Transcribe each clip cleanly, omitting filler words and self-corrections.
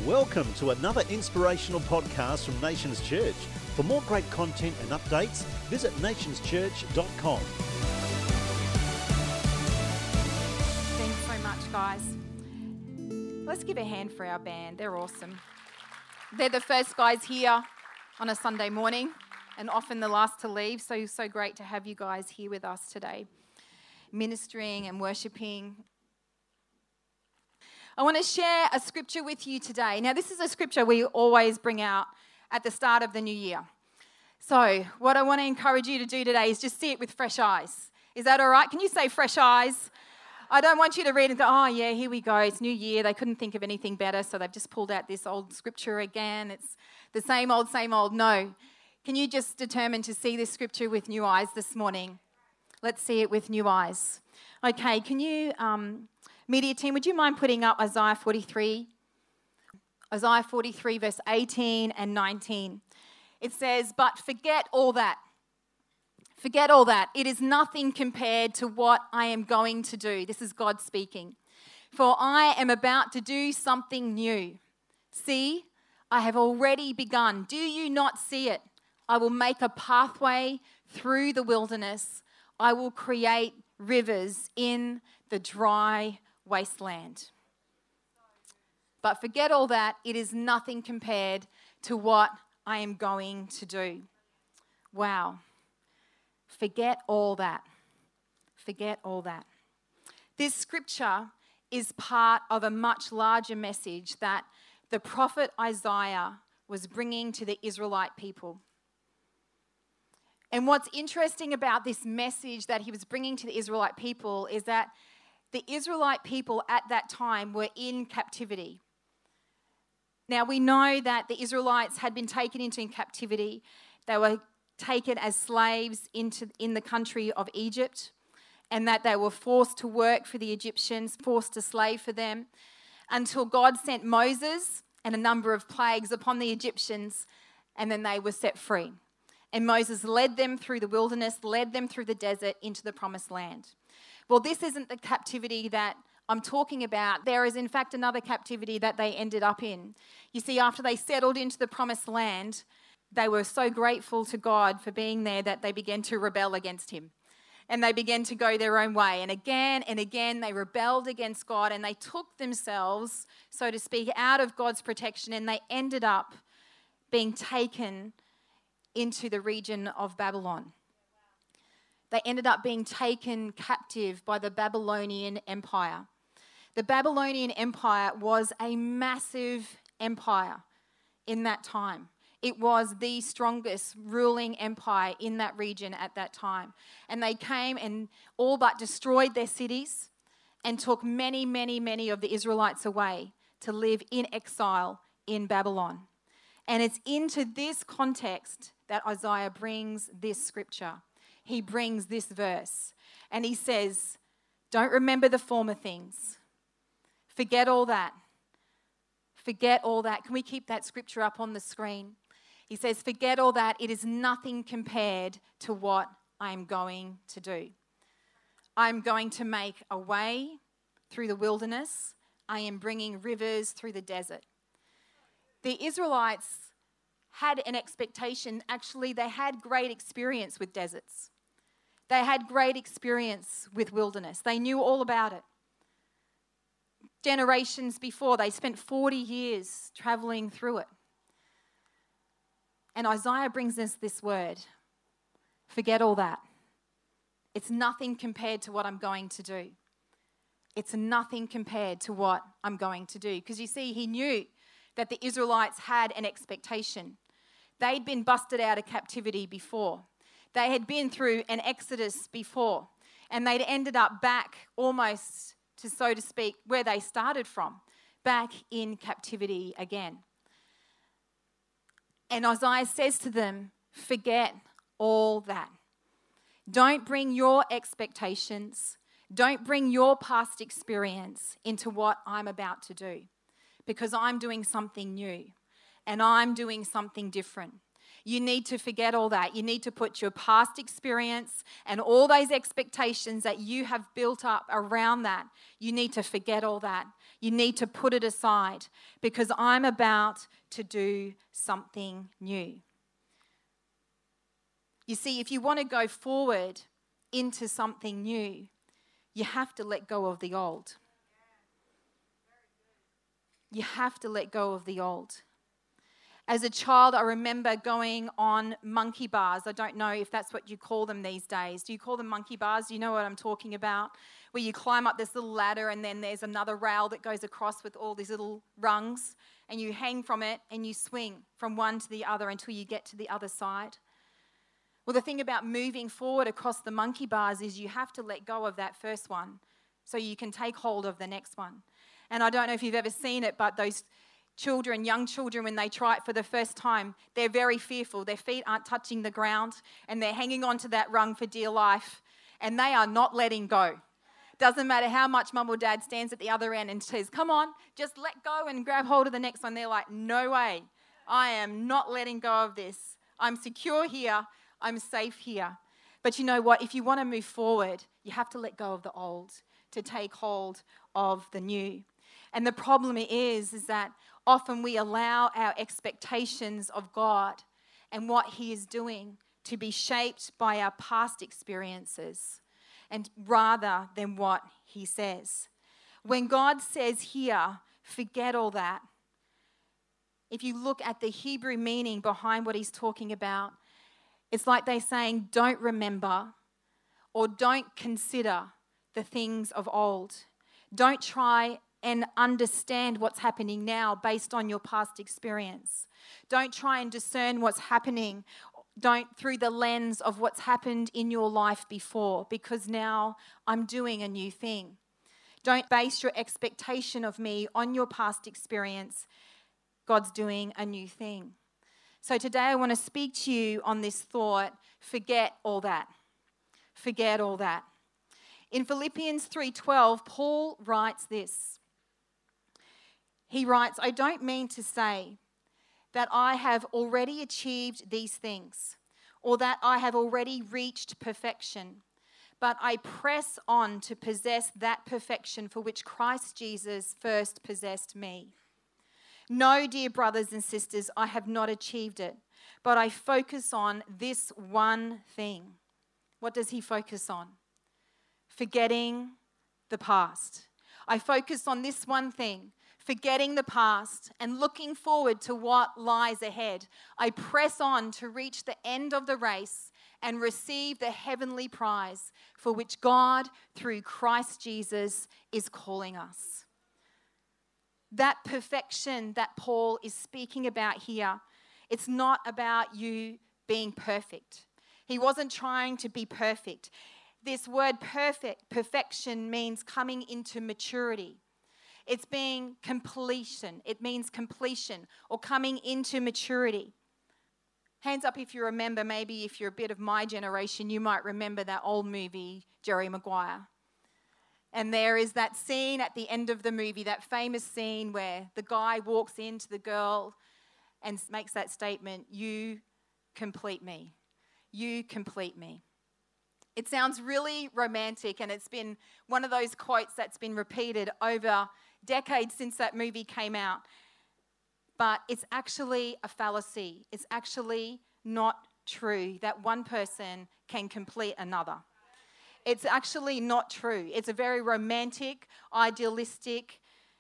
Welcome to another inspirational podcast from Nations Church. For more great content and updates, visit nationschurch.com. Thanks so much, guys. Let's give a hand for our band. They're awesome. They're the first guys here on a Sunday morning and often the last to leave. So great to have you guys here with us today, ministering and worshiping. I want to share a scripture with you today. Now, this is a scripture we always bring out at the start of the new year. So what I want to encourage you to do today is just see it with fresh eyes. Is that all right? Can you say fresh eyes? I don't want you to read and go, oh, yeah, here we go. It's New Year. They couldn't think of anything better, so they've just pulled out this old scripture again. It's the same old, same old. No. Can you just determine to see this scripture with new eyes this morning? Let's see it with new eyes. Okay, can you... Media team, would you mind putting up Isaiah 43? Isaiah 43, verse 18 and 19. It says, but forget all that. Forget all that. It is nothing compared to what I am going to do. This is God speaking. For I am about to do something new. See, I have already begun. Do you not see it? I will make a pathway through the wilderness. I will create rivers in the dry wasteland. But forget all that. It is nothing compared to what I am going to do. Wow. Forget all that. Forget all that. This scripture is part of a much larger message that the prophet Isaiah was bringing to the Israelite people. And what's interesting about this message that he was bringing to the Israelite people is that the Israelite people at that time were in captivity. Now, we know that the Israelites had been taken into captivity. They were taken as slaves in the country of Egypt, and that they were forced to work for the Egyptians, forced to slave for them, until God sent Moses and a number of plagues upon the Egyptians, and then they were set free. And Moses led them through the wilderness, led them through the desert into the promised land. Well, this isn't the captivity that I'm talking about. There is, in fact, another captivity that they ended up in. You see, after they settled into the promised land, they were so grateful to God for being there that they began to rebel against him. And they began to go their own way. And again, they rebelled against God, and they took themselves, so to speak, out of God's protection, and they ended up being taken into the region of Babylon. They ended up being taken captive by the Babylonian Empire. The Babylonian Empire was a massive empire in that time. It was the strongest ruling empire in that region at that time. And they came and all but destroyed their cities and took many of the Israelites away to live in exile in Babylon. And it's into this context that Isaiah brings this scripture. He brings this verse and he says, don't remember the former things. Forget all that. Forget all that. Can we keep that scripture up on the screen? He says, forget all that. It is nothing compared to what I am going to do. I'm going to make a way through the wilderness. I am bringing rivers through the desert. The Israelites had an expectation. Actually, they had great experience with deserts. They had great experience with wilderness. They knew all about it. Generations before, they spent 40 years traveling through it. And Isaiah brings us this word. Forget all that. It's nothing compared to what I'm going to do. It's nothing compared to what I'm going to do. Because you see, he knew that the Israelites had an expectation. They'd been busted out of captivity before. They had been through an exodus before, and they'd ended up back almost to, so to speak, where they started from, back in captivity again. And Isaiah says to them, forget all that. Don't bring your expectations, don't bring your past experience into what I'm about to do, because I'm doing something new and I'm doing something different. You need to forget all that. You need to put your past experience and all those expectations that you have built up around that. You need to forget all that. You need to put it aside because I'm about to do something new. You see, if you want to go forward into something new, you have to let go of the old. You have to let go of the old. As a child, I remember going on monkey bars. I don't know if that's what you call them these days. Do you call them monkey bars? Do you know what I'm talking about? Where you climb up this little ladder and then there's another rail that goes across with all these little rungs and you hang from it and you swing from one to the other until you get to the other side. Well, the thing about moving forward across the monkey bars is you have to let go of that first one so you can take hold of the next one. And I don't know if you've ever seen it, but those children, young children, when they try it for the first time, they're very fearful. Their feet aren't touching the ground and they're hanging on to that rung for dear life and they are not letting go. Doesn't matter how much mum or dad stands at the other end and says, come on, just let go and grab hold of the next one. They're like, no way. I am not letting go of this. I'm secure here. I'm safe here. But you know what? If you want to move forward, you have to let go of the old to take hold of the new. And the problem is that often we allow our expectations of God and what He is doing to be shaped by our past experiences and rather than what He says. When God says here, forget all that, if you look at the Hebrew meaning behind what He's talking about, it's like they're saying, don't remember or don't consider the things of old. Don't try and understand what's happening now based on your past experience. Don't try and discern what's happening through the lens of what's happened in your life before, because now I'm doing a new thing. Don't base your expectation of me on your past experience. God's doing a new thing. So today I want to speak to you on this thought, forget all that. Forget all that. In Philippians 3:12, Paul writes this. He writes, I don't mean to say that I have already achieved these things or that I have already reached perfection, but I press on to possess that perfection for which Christ Jesus first possessed me. No, dear brothers and sisters, I have not achieved it, but I focus on this one thing. What does he focus on? Forgetting the past. I focus on this one thing, forgetting the past and looking forward to what lies ahead. I press on to reach the end of the race and receive the heavenly prize for which God, through Christ Jesus, is calling us. That perfection that Paul is speaking about here, it's not about you being perfect. He wasn't trying to be perfect. This word perfection means coming into maturity. It's being completion. It means completion or coming into maturity. Hands up if you remember, maybe if you're a bit of my generation, you might remember that old movie, Jerry Maguire. And there is that scene at the end of the movie, that famous scene where the guy walks into the girl and makes that statement, you complete me. You complete me. It sounds really romantic, and it's been one of those quotes that's been repeated over decades since that movie came out. But it's actually a fallacy. It's actually not true that one person can complete another. It's actually not true. It's a very romantic, idealistic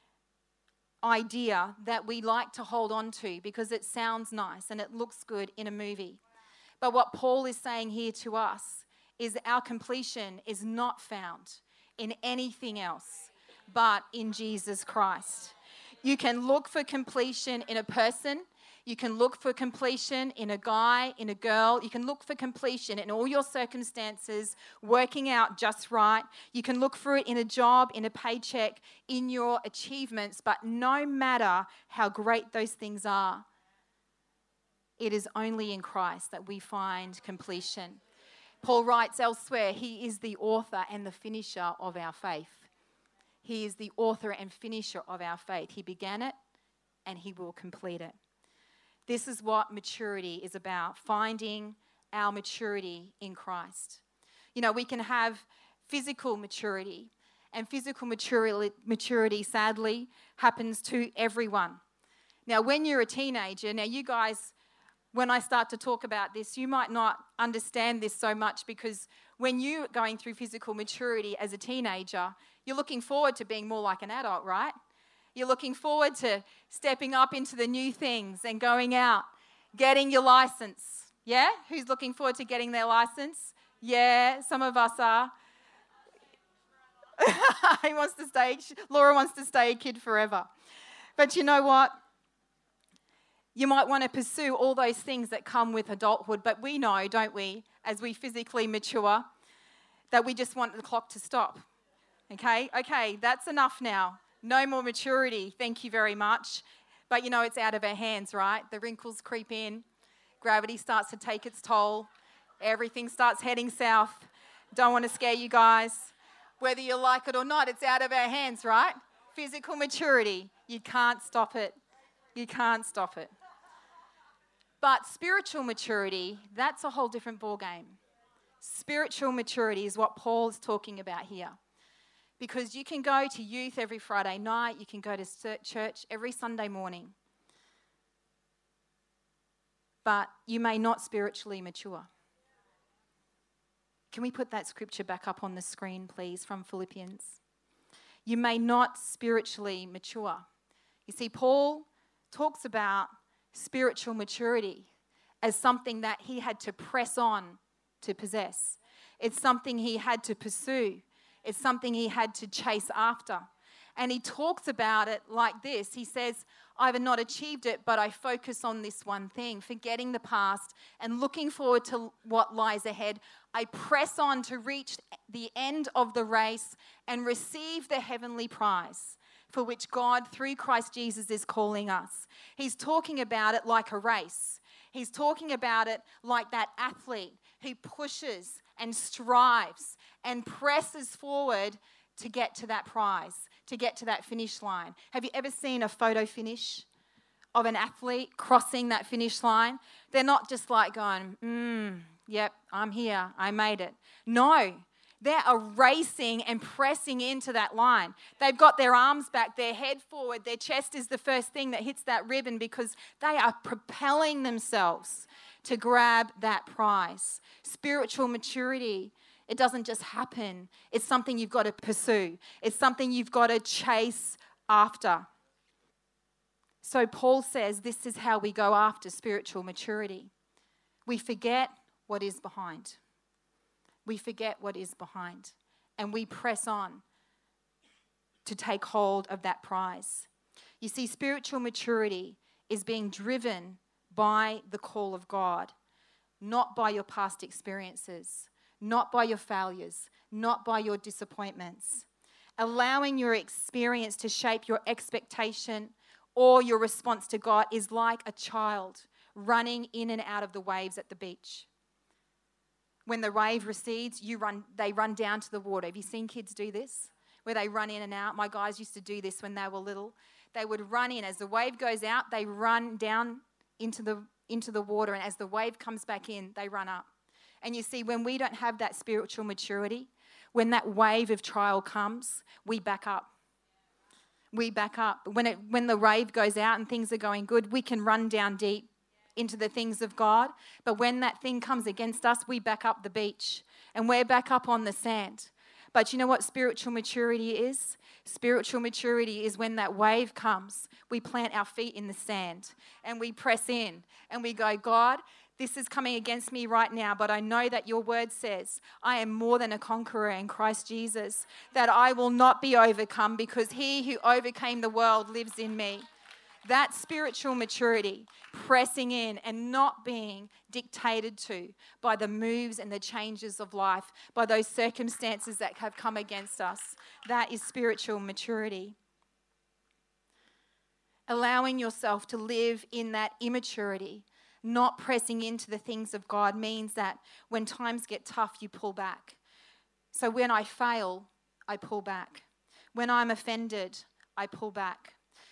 idea that we like to hold on to because it sounds nice and it looks good in a movie. But what Paul is saying here to us is that our completion is not found in anything else but in Jesus Christ. You can look for completion in a person. You can look for completion in a guy, in a girl. You can look for completion in all your circumstances, working out just right. You can look for it in a job, in a paycheck, in your achievements. But no matter how great those things are, it is only in Christ that we find completion. Paul writes elsewhere, he is the author and the finisher of our faith. He is the author and finisher of our faith. He began it and he will complete it. This is what maturity is about, finding our maturity in Christ. You know, we can have physical maturity, and physical maturity, sadly, happens to everyone. Now, when you're a teenager, now you guys, when I start to talk about this, you might not understand this so much, because when you're going through physical maturity as a teenager, you're looking forward to being more like an adult, right? You're looking forward to stepping up into the new things and going out, getting your license. Yeah? Who's looking forward to getting their license? Yeah, some of us are. Laura wants to stay a kid forever. But you know what? You might want to pursue all those things that come with adulthood, but we know, don't we, as we physically mature, that we just want the clock to stop. Okay, that's enough now. No more maturity, thank you very much. But you know, it's out of our hands, right? The wrinkles creep in, gravity starts to take its toll, everything starts heading south. Don't want to scare you guys. Whether you like it or not, it's out of our hands, right? Physical maturity, you can't stop it. You can't stop it. But spiritual maturity, that's a whole different ballgame. Spiritual maturity is what Paul is talking about here. Because you can go to youth every Friday night, you can go to church every Sunday morning, but you may not spiritually mature. Can we put that scripture back up on the screen, please, from Philippians? You may not spiritually mature. You see, Paul talks about spiritual maturity as something that he had to press on to possess. It's something he had to pursue. It's something he had to chase after. And he talks about it like this. He says, I've not achieved it, but I focus on this one thing, forgetting the past and looking forward to what lies ahead. I press on to reach the end of the race and receive the heavenly prize for which God, through Christ Jesus, is calling us. He's talking about it like a race. He's talking about it like that athlete who pushes and strives and presses forward to get to that prize, to get to that finish line. Have you ever seen a photo finish of an athlete crossing that finish line? They're not just like going, yep, I'm here, I made it. No, they are racing and pressing into that line. They've got their arms back, their head forward, their chest is the first thing that hits that ribbon because they are propelling themselves to grab that prize. Spiritual maturity, it doesn't just happen. It's something you've got to pursue. It's something you've got to chase after. So Paul says this is how we go after spiritual maturity. We forget what is behind. We forget what is behind. And we press on to take hold of that prize. You see, spiritual maturity is being driven by the call of God, not by your past experiences, not by your failures, not by your disappointments. Allowing your experience to shape your expectation or your response to God is like a child running in and out of the waves at the beach. When the wave recedes, they run down to the water. Have you seen kids do this? Where they run in and out. My guys used to do this when they were little. They would run in. As the wave goes out, they run down into the water, and as the wave comes back in, they run up. And you see, when we don't have that spiritual maturity, when that wave of trial comes, we back up. We back up. When the wave goes out and things are going good, we can run down deep into the things of God. But when that thing comes against us, we back up the beach and we're back up on the sand. But you know what spiritual maturity is? Spiritual maturity is when that wave comes, we plant our feet in the sand and we press in and we go, God, this is coming against me right now, but I know that your word says I am more than a conqueror in Christ Jesus, that I will not be overcome because he who overcame the world lives in me. That spiritual maturity, pressing in and not being dictated to by the moves and the changes of life, by those circumstances that have come against us. That is spiritual maturity. Allowing yourself to live in that immaturity, not pressing into the things of God, means that when times get tough, you pull back. So when I fail, I pull back. When I'm offended, I pull back.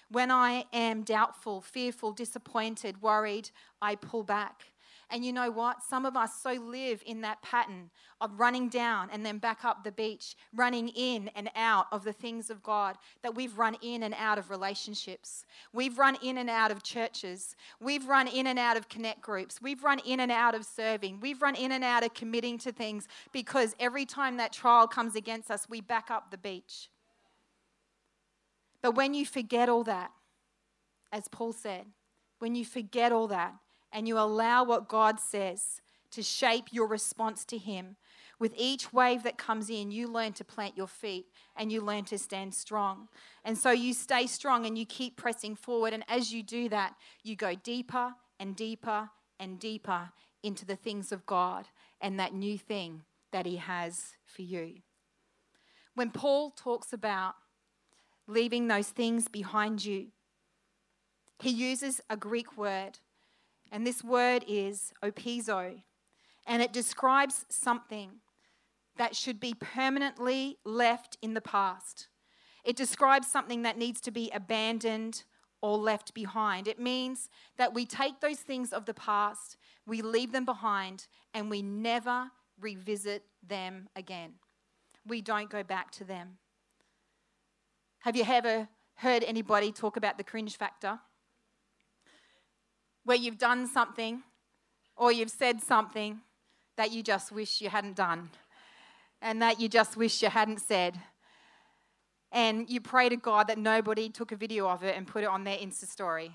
When I am doubtful, fearful, disappointed, worried, I pull back. And you know what? Some of us so live in that pattern of running down and then back up the beach, running in and out of the things of God, that we've run in and out of relationships. We've run in and out of churches. We've run in and out of connect groups. We've run in and out of serving. We've run in and out of committing to things because every time that trial comes against us, we back up the beach. But when you forget all that, as Paul said, when you forget all that, and you allow what God says to shape your response to Him, with each wave that comes in, you learn to plant your feet and you learn to stand strong. And so you stay strong and you keep pressing forward. And as you do that, you go deeper and deeper and deeper into the things of God and that new thing that He has for you. When Paul talks about leaving those things behind you, he uses a Greek word. And this word is opizo, and it describes something that should be permanently left in the past. It describes something that needs to be abandoned or left behind. It means that we take those things of the past, we leave them behind, and we never revisit them again. We don't go back to them. Have you ever heard anybody talk about the cringe factor? Where you've done something or you've said something that you just wish you hadn't done and that you just wish you hadn't said. And you pray to God that nobody took a video of it and put it on their Insta story.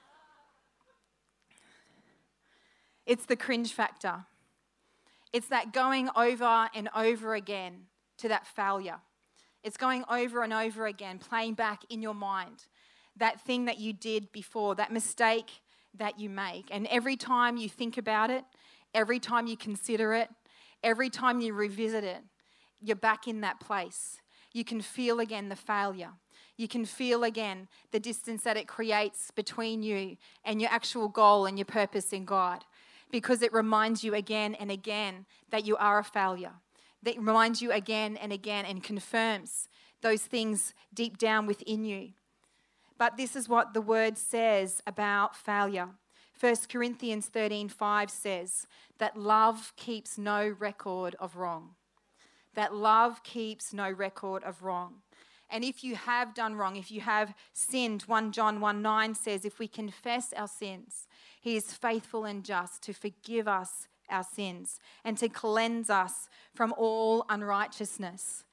It's the cringe factor. It's that going over and over again to that failure. It's going over and over again, playing back in your mind that thing that you did before, that mistake that you make. And every time you think about it, every time you consider it, every time you revisit it, you're back in that place. You can feel again the failure. You can feel again the distance that it creates between you and your actual goal and your purpose in God, because it reminds you again and again that you are a failure. That reminds you again and again and confirms those things deep down within you. But this is what the word says about failure. 1 Corinthians 13:5 says that love keeps no record of wrong. That love keeps no record of wrong. And if you have done wrong, if you have sinned, 1 John 1:9 says, if we confess our sins, He is faithful and just to forgive us our sins and to cleanse us from all unrighteousness.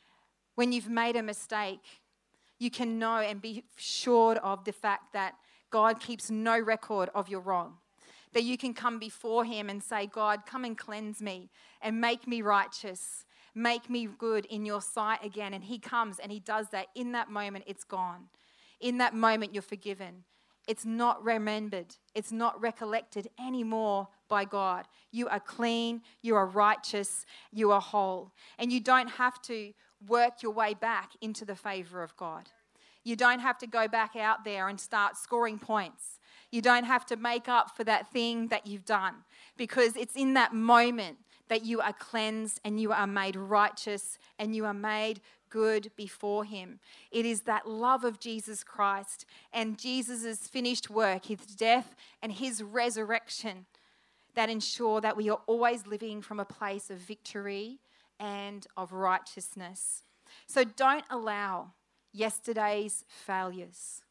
When you've made a mistake, you can know and be assured of the fact that God keeps no record of your wrong. That you can come before Him and say, God, come and cleanse me and make me righteous. Make me good in your sight again. And He comes and He does that. In that moment, it's gone. In that moment, you're forgiven. It's not remembered. It's not recollected anymore by God. You are clean. You are righteous. You are whole. And you don't have to work your way back into the favor of God. You don't have to go back out there and start scoring points. You don't have to make up for that thing that you've done, because it's in that moment that you are cleansed and you are made righteous and you are made good before Him. It is that love of Jesus Christ and Jesus' finished work, His death and His resurrection, that ensure that we are always living from a place of victory and of righteousness. So don't allow yesterday's failures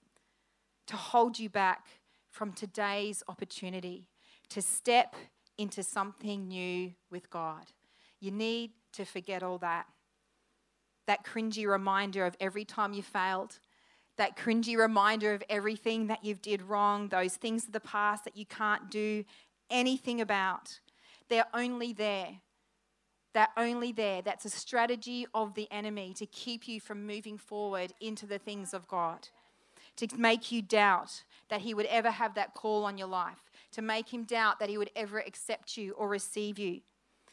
to hold you back from today's opportunity to step into something new with God. You need to forget all that. That cringy reminder of every time you failed, that cringy reminder of everything that you've did wrong, those things of the past that you can't do anything about. They're only there. They're only there. That's a strategy of the enemy to keep you from moving forward into the things of God, to make you doubt that He would ever have that call on your life, to make Him doubt that He would ever accept you or receive you.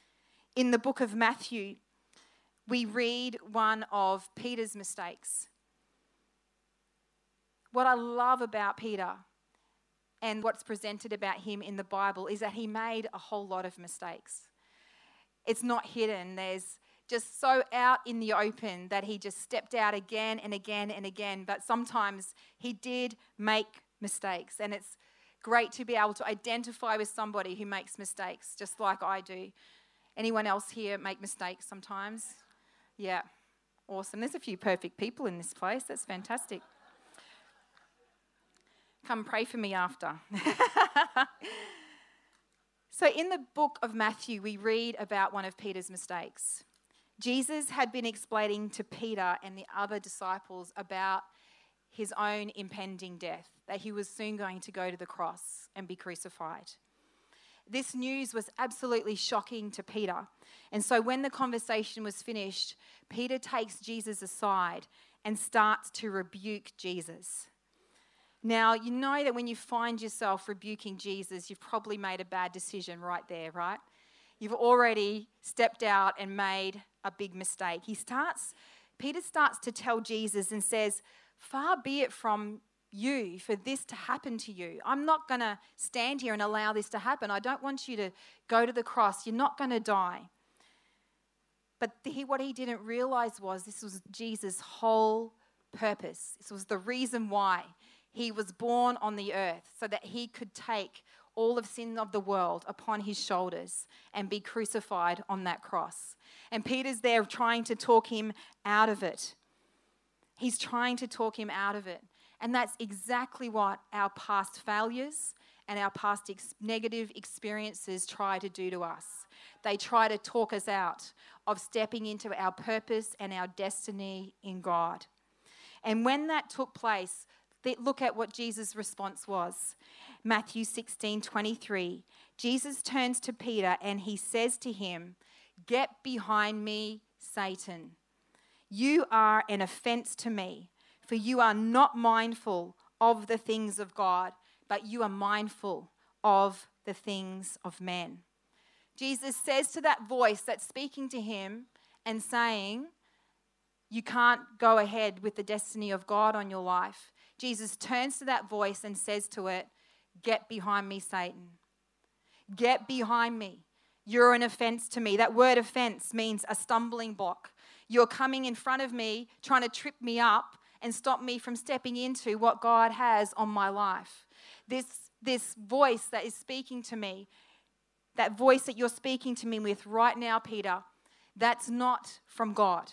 In the book of Matthew, we read one of Peter's mistakes. What I love about Peter and what's presented about him in the Bible is that he made a whole lot of mistakes. It's not hidden. There's just so out in the open that he just stepped out again and again and again. But sometimes he did make mistakes, and it's great to be able to identify with somebody who makes mistakes, just like I do. Anyone else here make mistakes sometimes? Yeah, awesome. There's a few perfect people in this place. That's fantastic. Come pray for me after. So in the book of Matthew, we read about one of Peter's mistakes. Jesus had been explaining to Peter and the other disciples about his own impending death, that he was soon going to go to the cross and be crucified. This news was absolutely shocking to Peter. And so when the conversation was finished, Peter takes Jesus aside and starts to rebuke Jesus. Now, you know that when you find yourself rebuking Jesus, you've probably made a bad decision right there, right? You've already stepped out and made a big mistake. Peter starts to tell Jesus and says, "Far be it from you for this to happen to you. I'm not going to stand here and allow this to happen. I don't want you to go to the cross. You're not going to die." But what he didn't realize was this was Jesus' whole purpose. This was the reason why he was born on the earth, so that he could take all of sin of the world upon his shoulders and be crucified on that cross. And Peter's there trying to talk him out of it. He's trying to talk him out of it. And that's exactly what our past failures and our past negative experiences try to do to us. They try to talk us out of stepping into our purpose and our destiny in God. And when that took place, look at what Jesus' response was. Matthew 16:23. Jesus turns to Peter and he says to him, "Get behind me, Satan. You are an offense to me, for you are not mindful of the things of God, but you are mindful of the things of men." Jesus says to that voice that's speaking to him and saying, you can't go ahead with the destiny of God on your life. Jesus turns to that voice and says to it, "Get behind me, Satan. Get behind me. You're an offense to me." That word offense means a stumbling block. You're coming in front of me, trying to trip me up and stop me from stepping into what God has on my life. This voice that is speaking to me, that voice that you're speaking to me with right now, Peter, that's not from God.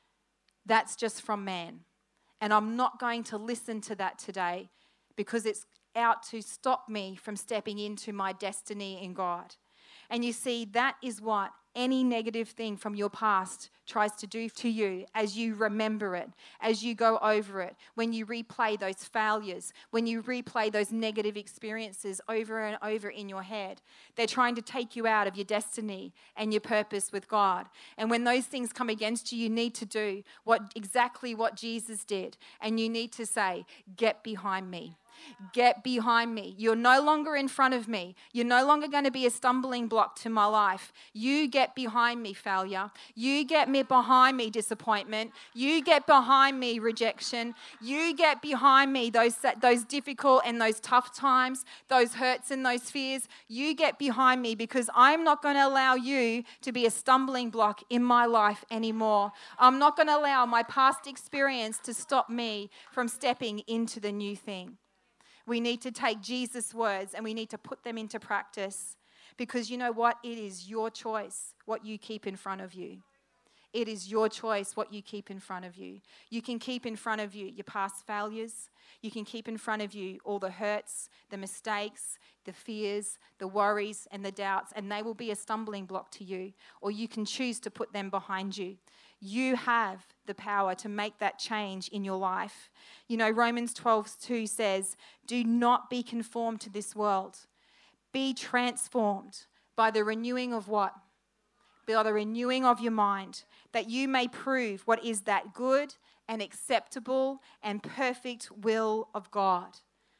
That's just from man. And I'm not going to listen to that today because it's out to stop me from stepping into my destiny in God. And you see, that is what any negative thing from your past tries to do to you as you remember it, as you go over it, when you replay those failures, when you replay those negative experiences over and over in your head. They're trying to take you out of your destiny and your purpose with God. And when those things come against you, you need to do exactly what Jesus did. And you need to say, "Get behind me. Get behind me. You're no longer in front of me. You're no longer going to be a stumbling block to my life. You get behind me, failure. You get behind me, disappointment. You get behind me, rejection. You get behind me, those difficult and those tough times, those hurts and those fears. You get behind me because I'm not going to allow you to be a stumbling block in my life anymore. I'm not going to allow my past experience to stop me from stepping into the new thing." We need to take Jesus' words and we need to put them into practice because you know what? It is your choice what you keep in front of you. It is your choice what you keep in front of you. You can keep in front of you your past failures. You can keep in front of you all the hurts, the mistakes, the fears, the worries and the doubts, and they will be a stumbling block to you. Or you can choose to put them behind you. You have the power to make that change in your life. You know, Romans 12:2 says, "Do not be conformed to this world. Be transformed by the renewing of" what? By the renewing of your mind, that you may prove what is that good and acceptable and perfect will of God.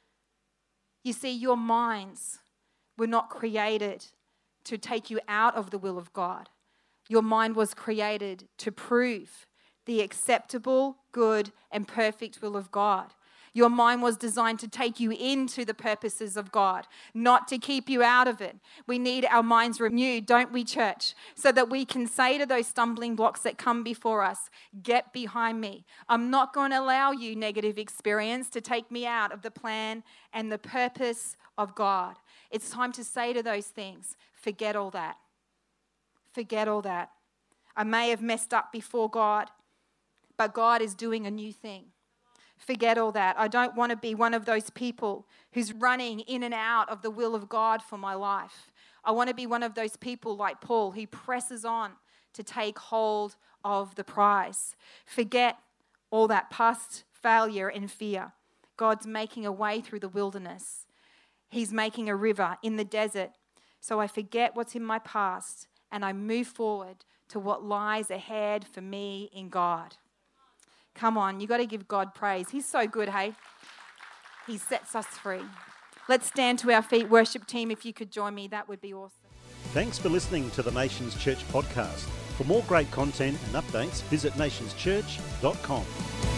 You see, your minds were not created to take you out of the will of God. Your mind was created to prove the acceptable, good, and perfect will of God. Your mind was designed to take you into the purposes of God, not to keep you out of it. We need our minds renewed, don't we, church? So that we can say to those stumbling blocks that come before us, get behind me. I'm not going to allow you, negative experience, to take me out of the plan and the purpose of God. It's time to say to those things, forget all that. Forget all that. I may have messed up before God, but God is doing a new thing. Forget all that. I don't want to be one of those people who's running in and out of the will of God for my life. I want to be one of those people like Paul who presses on to take hold of the prize. Forget all that past failure and fear. God's making a way through the wilderness. He's making a river in the desert. So I forget what's in my past and I move forward to what lies ahead for me in God. Come on, you got to give God praise. He's so good, hey? He sets us free. Let's stand to our feet. Worship team, if you could join me, that would be awesome. Thanks for listening to the Nations Church podcast. For more great content and updates, visit nationschurch.com.